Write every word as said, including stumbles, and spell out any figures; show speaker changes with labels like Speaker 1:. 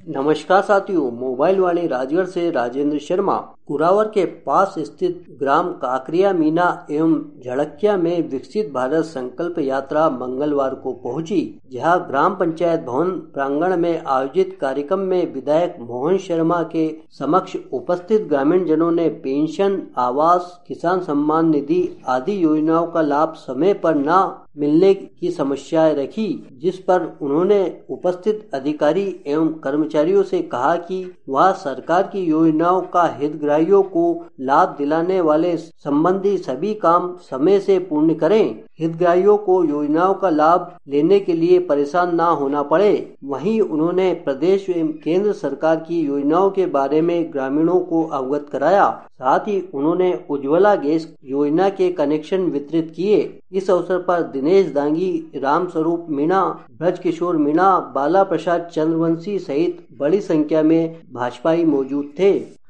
Speaker 1: नमस्कार साथियों, मोबाइल वाले राजगढ़ से राजेंद्र शर्मा। कुरावर के पास स्थित ग्राम काकरिया मीना एवं झड़किया में विकसित भारत संकल्प यात्रा मंगलवार को पहुंची, जहां ग्राम पंचायत भवन प्रांगण में आयोजित कार्यक्रम में विधायक मोहन शर्मा के समक्ष उपस्थित ग्रामीण जनों ने पेंशन, आवास, किसान सम्मान निधि आदि योजनाओं का लाभ समय पर न मिलने की समस्याएं रखी, जिस पर उन्होंने उपस्थित अधिकारी एवं कर्मचारियों से कहा कि वह सरकार की योजनाओं का हितग्राहियों को लाभ दिलाने वाले संबंधी सभी काम समय से पूर्ण करें। हितग्राहियों को योजनाओं का लाभ लेने के लिए परेशान न होना पड़े। वहीं उन्होंने प्रदेश एवं केंद्र सरकार की योजनाओं के बारे में ग्रामीणों को अवगत कराया। साथ ही उन्होंने उज्ज्वला गैस योजना के कनेक्शन वितरित किए। इस अवसर पर दिनेश दांगी, रामस्वरूप मीणा, ब्रजकिशोर मीणा, बाला प्रसाद चंद्रवंशी सहित बड़ी संख्या में भाजपाई मौजूद थे।